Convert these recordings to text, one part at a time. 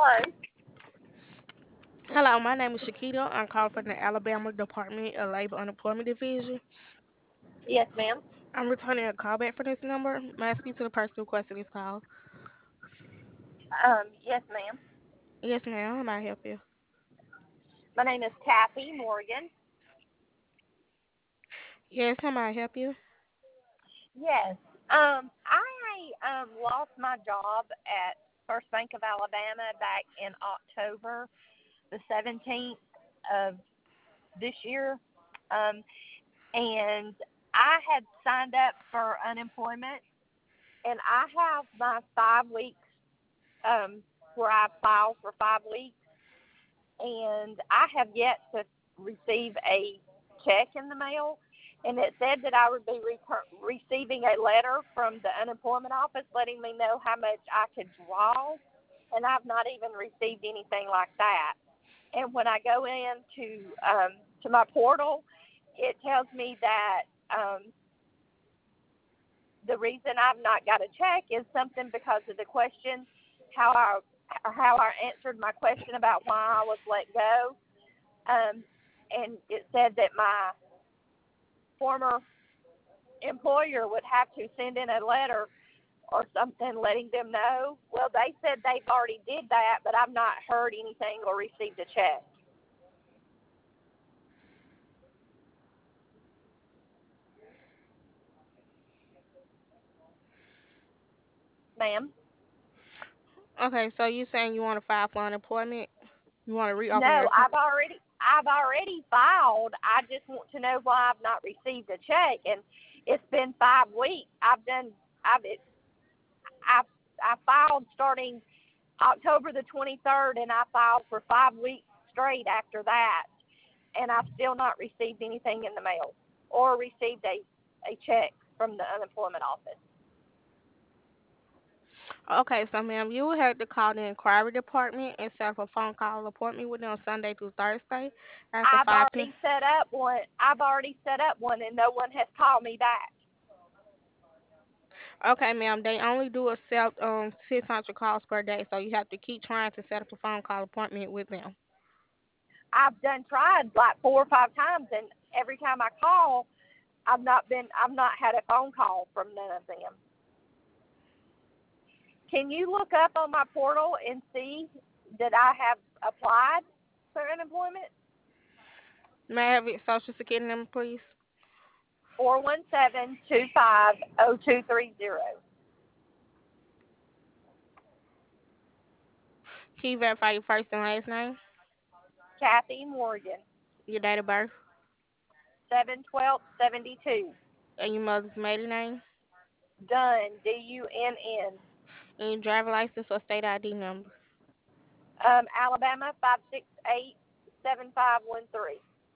Hello. Hello, my name is Shakita. I'm calling from the Alabama Department of Labor Unemployment Division. Yes, ma'am. I'm returning a call back for this number. May I speak to the person who requested this call? Yes, ma'am. Yes, ma'am. How may I help you? My name is Kathy Morgan. Yes, how may I help you? Yes. I lost my job at First Bank of Alabama back in October the 17th of this year. Um, and I had signed up for unemployment, and I have my 5 weeks where I filed for 5 weeks, and I have yet to receive a check in the mail. And it said that I would be receiving a letter from the unemployment office letting me know how much I could draw, and I've not even received anything like that. And when I go to my portal, it tells me that the reason I've not got a check is something because of the question, how I how I answered my question about why I was let go. And it said that my former employer would have to send in a letter or something letting them know. Well, they said they've already did that, but I've not heard anything or received a check. Ma'am? Okay, so you saying you want to file for unemployment? You want to reopen No, your account? I've already filed. I just want to know why I've not received a check, and it's been 5 weeks. I've it, I filed starting October the 23rd, and I filed for 5 weeks straight after that, and I've still not received anything in the mail or received a check from the unemployment office. Okay, so ma'am, you will have to call the inquiry department and set up a phone call appointment with them Sunday through Thursday after 5 p.m. I've already set up one, and no one has called me back. Okay, ma'am, they only do accept 600 calls per day, so you have to keep trying to set up a phone call appointment with them. I've done tried like 4 or 5 times, and every time I call, I've not had a phone call from none of them. Can you look up on my portal and see that I have applied for unemployment? May I have your social security number, please? 417-250-0230. Can you verify your first and last name? Kathy Morgan, Your date of birth? 7/12/72. And your mother's maiden name? Dunn, Dunn. And your driver license or state ID number? Alabama 568-7513.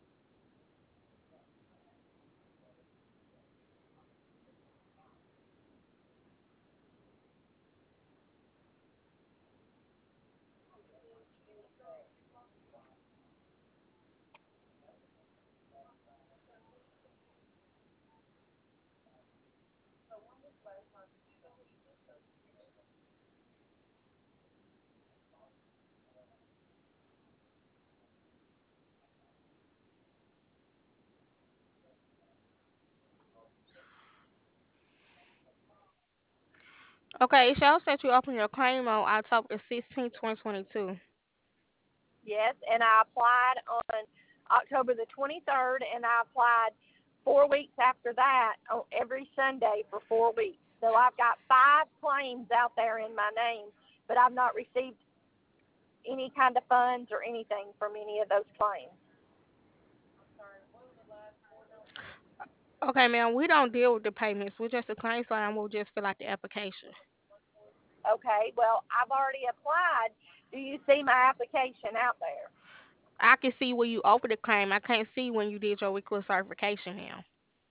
Okay, it shows that you opened your claim on October 16, 2022. Yes, and I applied on October the 23rd, and I applied 4 weeks after that on every Sunday for 4 weeks. So I've got 5 claims out there in my name, but I've not received any kind of funds or anything from any of those claims. Okay, ma'am, we don't deal with the payments. We're just a claims line. We'll just fill out the application. Okay, well, I've already applied. Do you see my application out there? I can see when you opened the claim. I can't see when you did your weekly certification, ma'am.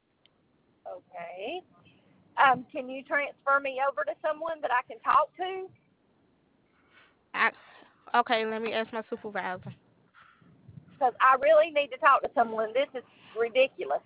Okay. Can you transfer me over to someone that I can talk to? I, okay, let me ask my supervisor. Because I really need to talk to someone. This is ridiculous.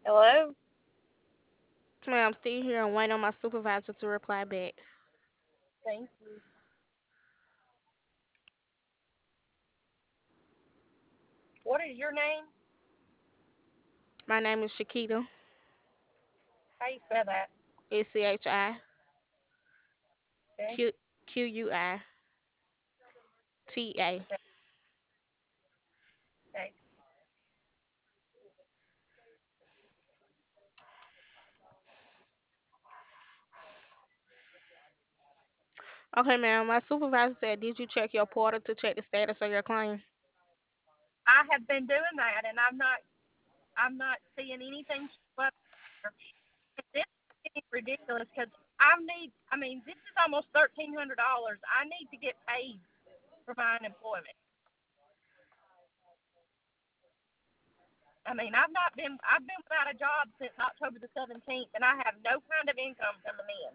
Hello? Ma'am, I'm still here and waiting on my supervisor to reply back. Thank you. What is your name? My name is Shakita. How you spell that? SCHI Okay. Q QUITA. Okay. Okay, ma'am. My supervisor said, did you check your portal to check the status of your claim? I have been doing that, and I'm not seeing anything show up. This is getting ridiculous because I mean, this is almost $1,300. I need to get paid for my unemployment. I mean, I've been without a job since October the 17th, and I have no kind of income coming in.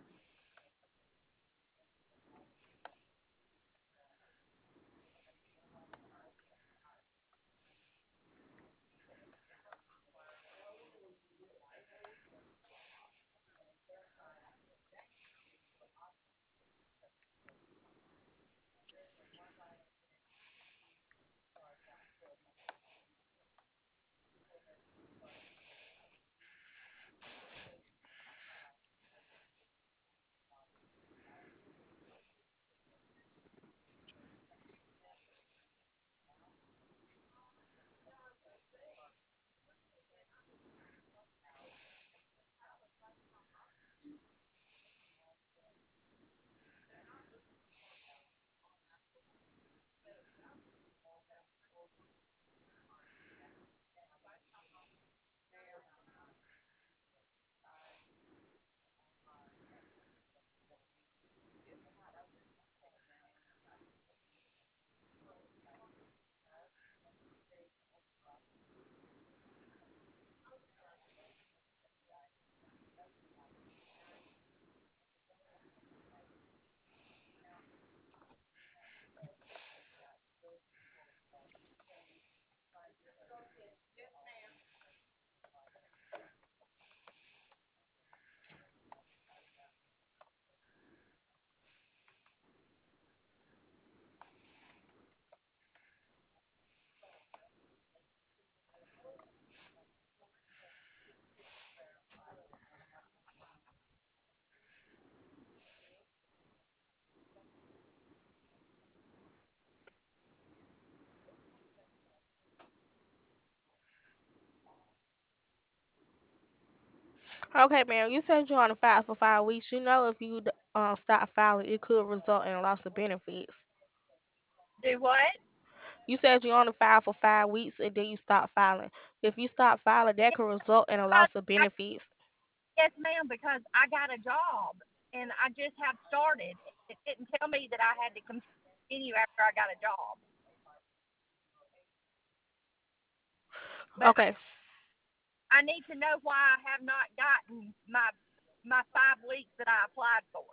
Okay, ma'am. You said you're on a file for 5 weeks. You know, if you stop filing, it could result in a loss of benefits. Do what? You said you're on the file for 5 weeks and then you stop filing. If you stop filing, that could result in a loss of benefits. Yes, ma'am, because I got a job and I just have started. It didn't tell me that I had to continue after I got a job. But Okay. I need to know why I have not gotten my 5 weeks that I applied for.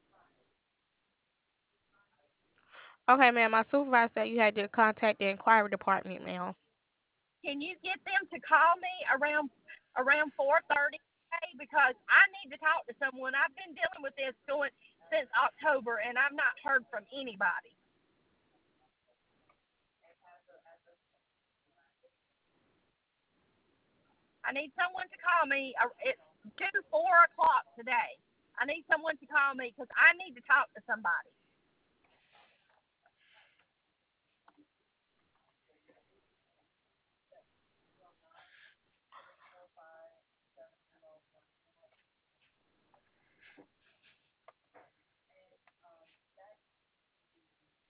Okay, ma'am. My supervisor said you had to contact the inquiry department, ma'am. Can you get them to call me around 4:30 today because I need to talk to someone. I've been dealing with this going since October and I've not heard from anybody. I need someone to call me. It's due 4 o'clock today. I need someone to call me because I need to talk to somebody.